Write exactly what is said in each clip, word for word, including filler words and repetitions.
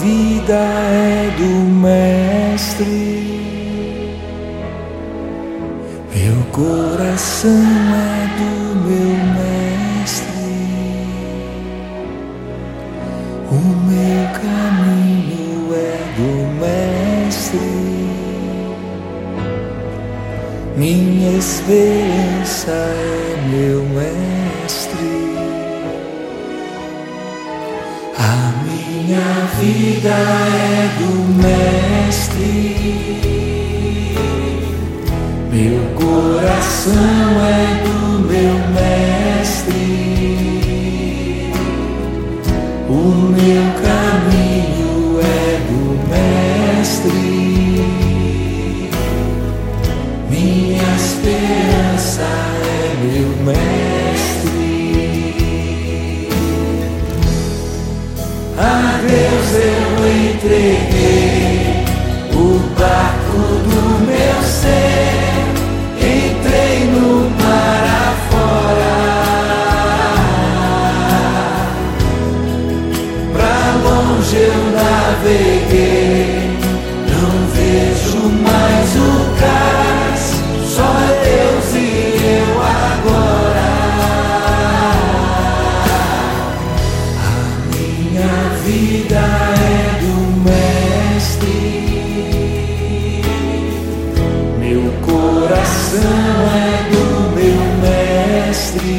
vida é do Mestre, meu coração é do meu Mestre, o meu caminho é do Mestre, minha esperança é meu Mestre. A minha vida é do Mestre, meu coração é do meu Mestre, o meu caminho é do Mestre, minha esperança é meu Mestre. A Deus eu entreguei o barco do meu ser, entrei no mar afora, pra longe eu naveguei, não vejo mais o cais, só Deus e eu agora. A vida é do Mestre, meu coração é do meu Mestre,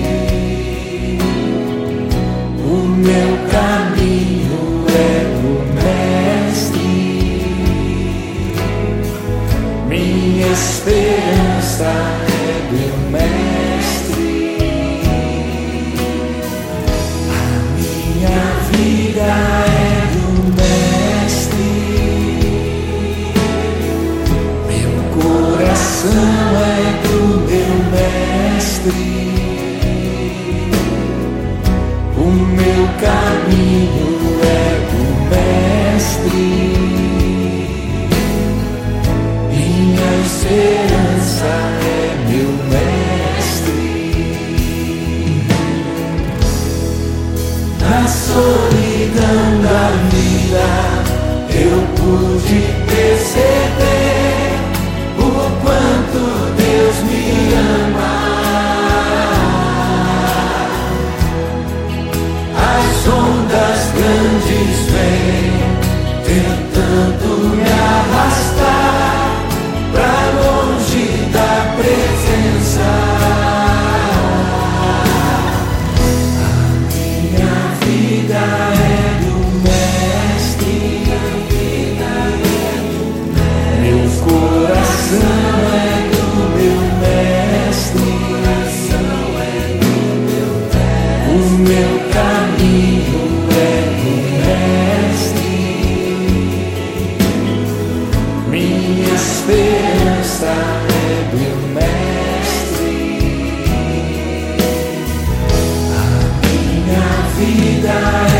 o meu caminho é do Mestre, minha esperança é do Mestre. A minha vida é do Mestre, meu coração é do meu Mestre, o meu caminho é do Mestre, minha esperança é meu Mestre. Na solidão da vida eu pude perceber o quanto Deus me ama. As ondas grandes vêm tentando me arrastar pra longe da presença. A vida é do Mestre, meu coração é do meu Mestre, o meu caminho é do Mestre, minha esperança é do Mestre. A minha vida